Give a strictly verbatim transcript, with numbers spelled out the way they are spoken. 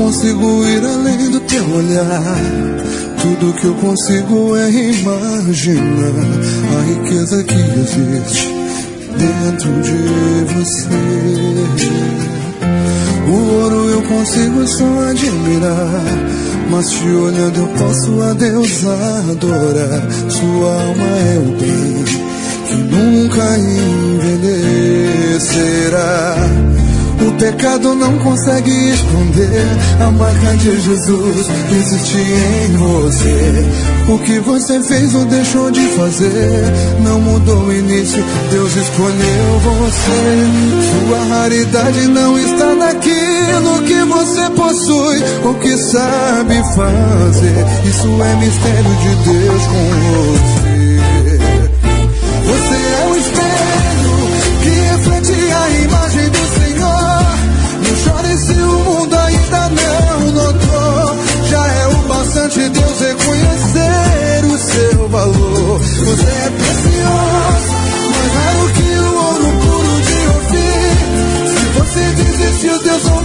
consigo ir além do teu olhar. Tudo que eu consigo é imaginar a riqueza que existe dentro de você. O ouro eu consigo só admirar, mas te olhando eu posso a Deus adorar. Sua alma é o bem que nunca envelhecerá. O pecado não consegue esconder a marca de Jesus existe em você. O que você fez ou deixou de fazer não mudou o início, Deus escolheu você. Sua raridade não está naquilo que você possui ou que sabe fazer. Isso é mistério de Deus com você. Você é o espelho que reflete a imagem do Senhor. Não chore se o mundo ainda não notou. Já é o bastante Deus reconhecer o seu valor. Você é precioso, mais raro que o ouro puro de Ofir. Se você desistiu, Deus não